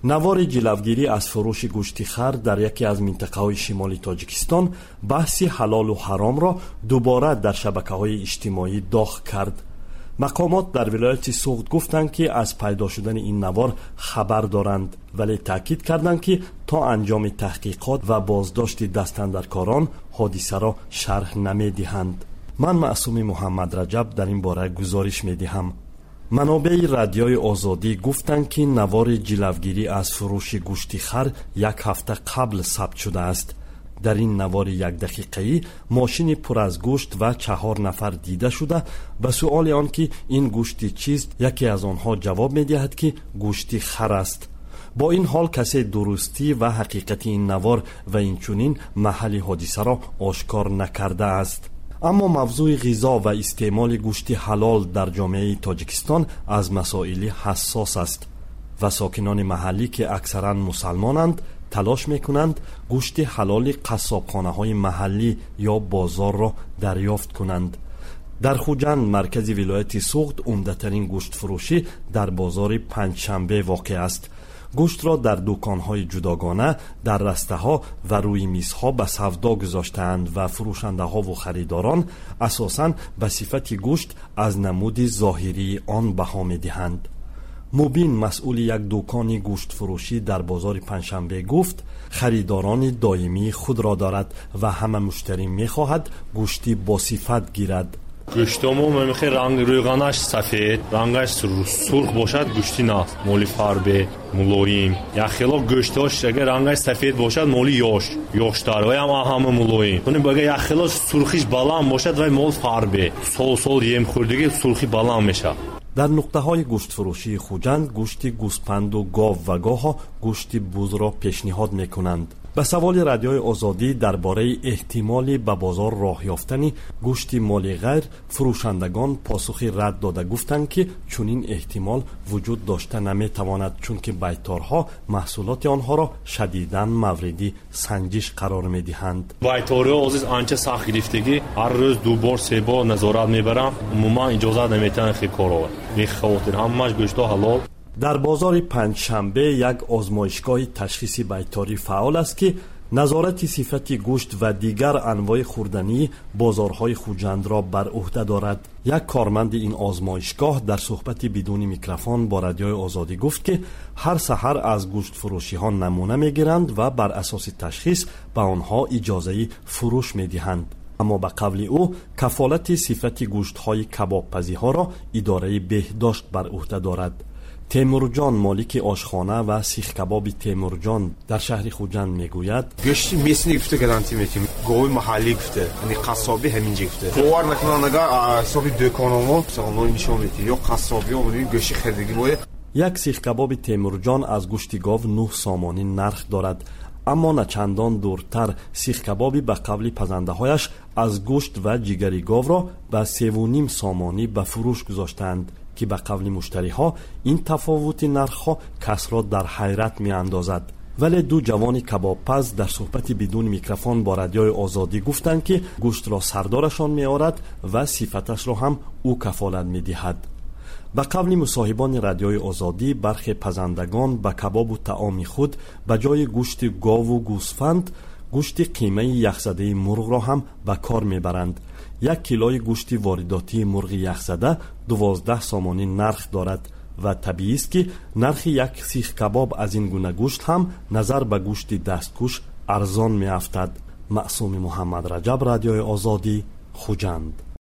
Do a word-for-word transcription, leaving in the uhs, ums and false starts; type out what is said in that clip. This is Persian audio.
نوار جلوگیری از فروش گوشت خر در یکی از منطقه‌های شمالی تاجیکستان بحث حلال و حرام را دوباره در شبکه‌های اجتماعی داغ کرد. مقامات در ولایت سوغد گفتند که از پیدا شدن این نوار خبر دارند، ولی تاکید کردند که تا انجام تحقیقات و بازداشت دستاندرکاران حادثه را شرح نمی‌دهند. من معصوم محمد رجب در این باره گزارش می‌دهم. منابع رادیوی آزادی گفتند که نوار جلوگیری از فروش گوشت خر یک هفته قبل ثبت شده است. در این نوار یک دقیقه‌ای ماشین پر از گوشت و چهار نفر دیده شده. به سؤال آن که این گوشت چیست، یکی از آنها جواب می‌دهد که گوشت خر است. با این حال کسی درستی و حقیقت این نوار و اینچنین محل حادثه را آشکار نکرده است. اما موضوع غذا و استعمال گوشت حلال در جامعه تاجیکستان از مسائل حساس است و ساکنان محلی که اکثرا مسلمانند تلاش میکنند گوشت حلال قصابخانه‌های محلی یا بازار را دریافت کنند. در خوجند مرکز ولایت سوغد عمده‌ترین گوشت فروشی در بازار پنجشنبه واقع است. گوشت را در دکان‌های جداگانه در رسته‌ها و روی میزها به سودا گذاشته‌اند و فروشنده‌ها و خریداران اساساً به صفت گوشت از نمود ظاهری آن بها می‌دهند. مبین مسئول یک دکان گوشت فروشی در بازار پنجشنبه گفت خریداران دائمی خود را دارد و همه مشتری می‌خواهد گوشتی با صفت گیرد. گوشتمون میخوای رنگ روغنش سفید، رنگش سرخ باشد گوشتی نه، مولی فربه، ملایم. یا خیلی گوشتاش اگر رنگش سفید باشد مولی یوش، یوشتر و هم همه ملایم. اون باید یا خیلی سرخیش بالام باشد و مول فربه، سول سول یم خوردگی سرخی بالام میشه. در نقطه‌های گوشت فروشی خوجند گوشت گوسپند و گاو و گاها گوشت بز را پیشنهاد میکنند. به سوال رادیوی آزادی درباره احتمالی به بازار راه یافتن گوشت مالی غیر، فروشندگان پاسخی رد داده گفتند که چنین احتمال وجود داشته نمیتواند، چون که بیتارها محصولات آنها را شدیداً مورد سنجش قرار میدهند. بیتارها عزیز آنچه سخت گرفتگی هر روز دو بار سه بار نظارت میبرم، عموما اجازه نمیتن خیلی کارو میخواتن همش گوشت حلال. در بازار پنجشنبه یک آزمایشگاه تشخیص بیتاری فعال است که نظارت صفت گوشت و دیگر انواع خوردنی بازارهای خوجند را بر عهده دارد. یک کارمند این آزمایشگاه در صحبت بدون میکروفون با رادیوی آزادی گفت که هر سحر از گوشت فروشی ها نمونه میگیرند و بر اساس تشخیص به آنها اجازه فروش میدهند. اما به قول او کفالت صفت گوشت های کباب پزی ها را اداره بهداشت بر عهده دارد. تیمورجان مالک آشخانه و سیخ کباب تیمورجان در شهر خوجند میگوید گوشت میسنی گفته گارانتی میتیم گوی محلی گفته یعنی قصابی همینجا گفته باور نکنن اگر حسابی دکانمون مثلا نشون میدی یا قصابی اون گوشت خریدگی باید. یک سیخ کباب تیمورجان از گوشت گاو نه سامانی نرخ دارد، اما نه چندان دورتر سیخ کبابی به قول پزنده هایش از گوشت و جگری گاو را به سه و نیم سامانی به فروش گذاشتند که به قول مشتری ها این تفاوت نرخ ها کس را در حیرت می اندازد. ولی دو جوان کباب پز در صحبت بدون میکروفون با رادیوی آزادی گفتند که گوشت را سردارشان می آورد و صفتش را هم او کفالت می دهد. به قول مصاحبان رادیوی آزادی برخی پزندگان به کباب و طعام خود به جای گوشت گاو و گوسفند گوشت قیمه یخزده مرغ را هم به کار می برند. یک کیلوی گوشت وارداتی مرغ یخزده دوازده سامانی نرخ دارد و طبیعی است که نرخ یک سیخ کباب از این گونه گوشت هم نظر به گوشت دستکش ارزان می افتد. معصوم محمد رجب، رادیوی آزادی، خوجند.